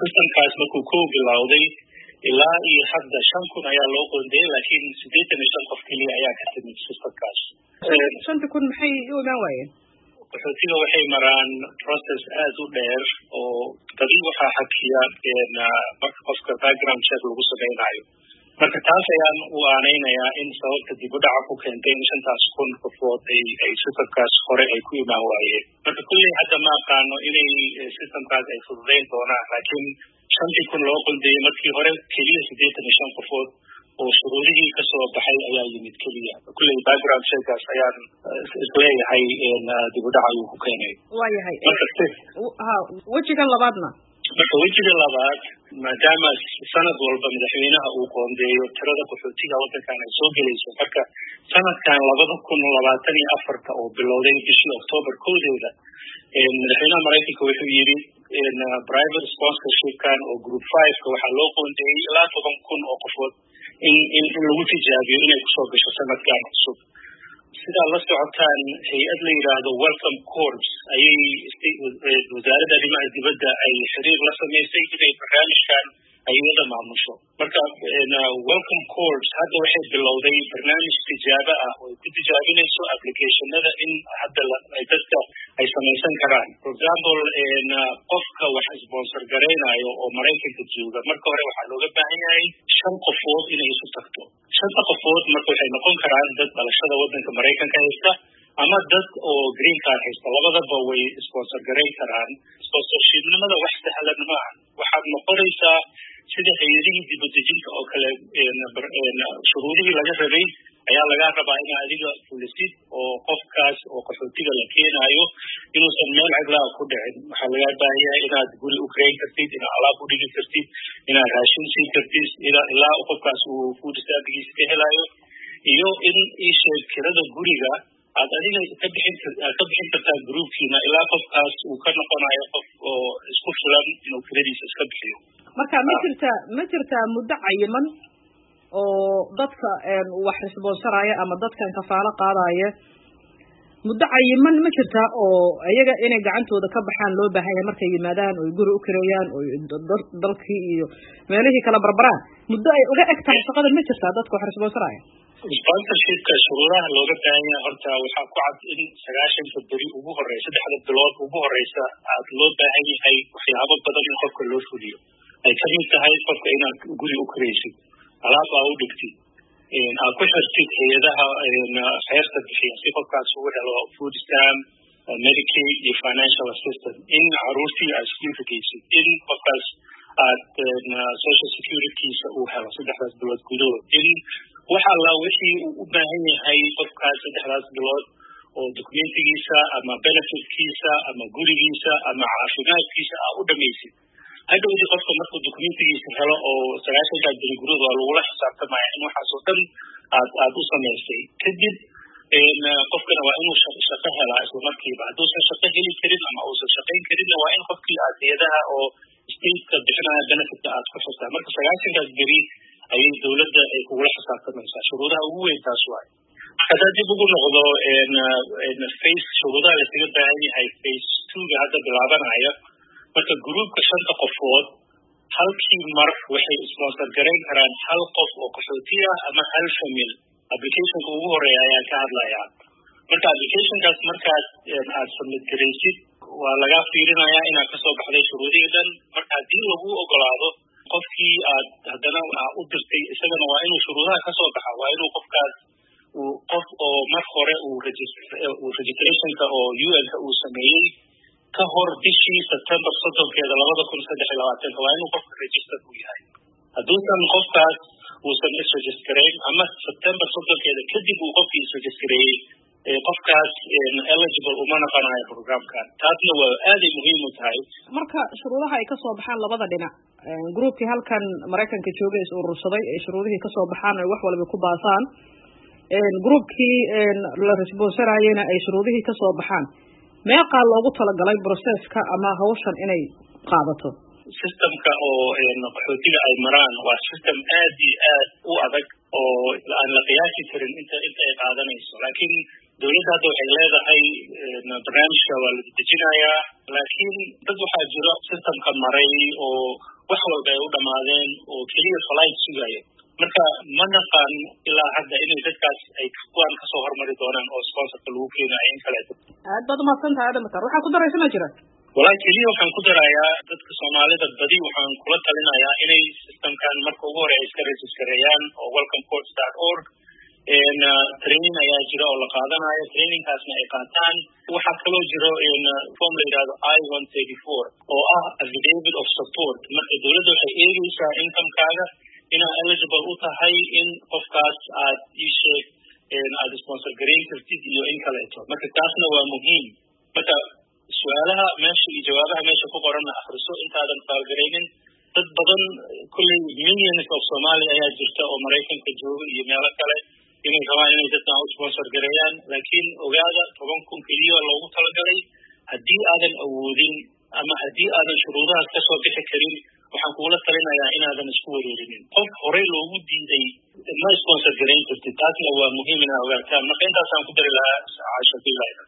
systemkaas markuu koo bilowday ilaa iyo hadda 5,000 ayaa loo qoondeeyay laakiin 85 qof kaliya ayaa ka timid systemkaas. 5,000 maxay u imaan waayeen? qaxootiga waxay maraan process aad u dheer oo dadii waxaa xakiya marka qofka background check lagu sameynayo. marka taas ayaan u aanaynayaa in sababta dib u dhaca ku keentay in 5,000 qofood ay systemkaas hore ay ku imaan waayeen. marka kulley hadda ma aqaano inay systemkaas ay fududeyn doonaan laakiin 5,000 loo qoondeeyay markii hore keliya 85 qofood oo shuruudihii ka soo baxay ayaa yimid keliya. kulley background checkaas ayaan isleeyahay dib u dhaca ayuu ku keenay. waayahay wejiga labaadna marka wejiga labaad maadaama sanad walba madaxweynaha uu qoondeeyo tirada qaxootiga waddankan ay soo gelayso marka sanadkan 2024 oo bilowday bishii October 1 madaxweynaha Mareykanka wuxuu yiri private sponsorship-kan oo group 5 waxaa loo qoondeeyay ilaa 10,000 oo qofood in lagu tijaabiyo inay kusoo gasho sanadkan cusub. sida la socotaan hay'ad la yiraahdo Welcome Corps ayay wasaaradda arrimaha dibadda ay xiriir la sameysay inay barnaamijkan ay wada maamusho. marka Welcome Corps hadda waxay bilowday barnaamij tijaabo ah oo ku tijaabinayso applicationada in hadda ay dadka ay sameysan karaan. For example qofka wax sponsor gareynayo oo Mareykanka jooga marka hore waxaa looga baahan yahay 5 qofood inay isu tagto. 5 qofood marka waxay noqon karaan dad dhalashada waddanka Mareykanka haysta ama dad oo green card haysta labadaba way sponsor gareyn karaan. sponsorship-nimada wax sahlan ma aha. waxaad noqonaysaa sida hay'adihii dibadejinta oo kale shuruudihii laga rabay ayaa laga rabaa in adiga fulisid oo qofkaas oo qaxootiga la keenayo inuusan meel cidlaa ku dhicin. waxaa laga baahan yahay inaad guri u kareyn kartid, inaad alaab u dhigi kartid, inaad raashin siin kartid ilaa qofkaas uu food stamp-giisa ka helayo iyo in kirada guriga aad adiga ka bixin kartaa groupkiina ilaa qofkaas uu ka noqonayo qof oo isku filan inuu kiradiisa iska bixiyo. marka ma jirtaa muddo cayiman oo dadka wax responsoraya ama dadkan kafaalo qaadaya muddo cayiman ma jirtaa oo ayaga inay gacantooda ka baxaan loo baahan yahay markay yimaadaan oo guri u kireeyaan oo dalkii iyo meelihii kala barbaraan muddo ay uga eg tahay shaqada ma jirtaa dadka wax responsoraya? sponsorship-ka shuruudaha looga baahan yahay horta waxaa ku cad in 90 beri ugu horeysa 3 bilood ugu horeysa aad loo baahan yahay waxyaabo badan in qofka loo fuliyo. ay ka mid tahay qofka inaad guri u kireysid, alaab aa u dhigtid, aad ku xirtid hay'adaha khayrta bixiya si qofkaas ugu helo food stamp, Medicaid iyo financial assistance, in caruurtii aad iskuulka geysid, in qofkaas aad social security-kiisa uu helo 3 bilood gudahood, in wax alla wixii uu u baahan yahay qofkaas 3 bilood oo dokumentigiisa ama benefitkiisa ama gurigiisa ama caafimaadkiisa aa u dhamaysid. hadhowdii qofka markuu dokumentigiisa helo oo 90 beri gudahood waa lagula xisaabtamaya in waxaas oo dhan aad u samaysay. kadib qofkana waa inuu shaqo helaa isla markiiba. hadduusan shaqo heli karin ama uusan shaqayn karinna waa in qofkii aad hay'adaha oo stateka bixinaya benefitka aad ku xirtaa. marka 90 beri ayay dawladda ay kugula xisaabtamaysaa. shuruudaha ugu weyn taas waay. haddaa dib ugu noqdo face shuruudaha laysaga baahan yahay face 2ga hadda bilaabanaya. marka gruupka 5 qofood halkii mar waxay sponsor gareyn karaan 1 qof oo qaxooti ah ama 1 family. applicationka ugu horeeya ayaa ka hadlaya. marka applicationkaas markaad aad submit gareysid waa laga fiirinayaa inaad kasoo baxday shuruudihii dhan. marka haddii lagu ogolaado qofkii aad haddana u dirtay isagana waa inuu shuruudaha kasoo baxa. waa inuu qofkaas qof oo mar hore uu registrationka oo UN-ka uu sameeyey ka hor bishii September 30 2023 waa inuu qofka register u yahay. hadduusan qofkaas uusan is-registrayn ama September 30 kadib uu qofkii is-registrayey qofkaas eligible uma noqonayo programkan. taasna waa aad muhiim u tahay. marka shuruudaha ay kasoo baxaan labada dhinac groupkii halkan Mareykanka joogay is urursaday ee shuruudihii kasoo baxaan ay wax walba ku baasaan groupkii la responsorayena ay shuruudihii kasoo baxaan meeqa loogu talagalay processka ama hawshan inay qaadato? systemka oo qaxootiga ay maraan waa system aad iyo aad u adag oo aan la qiyaasi karin inta ay qaadanayso. laakiin dawladda hadda waxay leedahay barnaamijka waa la dejinayaa. laakiin dad waxaa jiro systemka maray oo wax walba ay u dhamaadeen oo keliya flight sugaya marka ma naqaan ilaa hadda inay dadkaas ay kuwaan kasoo hormari doonaan oo sponsorka lagu keenayo in kaleeto. aad baad umahadsan tahay Aadan Matar. waxaa ku daraysa ma jira? walahi keliya waxaan ku darayaa dadka Soomaalida badi waxaan kula talinayaa inay systemkan marka ugu hore ay iska registereeyaan oo welcomecourts.org training ayaa jira oo la qaadanayo, trainingkaasna ay qaataan. waxaa kaloo jiro form la yidhahdo I-134 oo ah affidavit of support. marka dowladda waxay eegaysaa incomekaaga inaad eligible u tahay in qofkaas aad ii sheeg aad sponsor garayn kartid iyo in kaleeto. marka taasna waa muhiim. marka su-aalaha meesha iyo jawaabaha meesha ku qoranna akhriso intaadan faalgaraynin. dad badan kulley millions of Somali ayaa jirta oo Maraykanka jooga iyo meelo kale inay rabaan inay dadkan u sponsor gareeyaan, laakiin ogaada 10,000 keliya loogu talagalay. haddii aadan awoodin ama haddii aadan shuruudahaas kasoo bixi karin waxaan kugula talinayaa inaadan isku wareerinin. qof horey loogu diiday ma sponsor garayn kartid, taasna waa muhiim inaad ogaataan. marka intaasaan ku dari lahaa Caasha.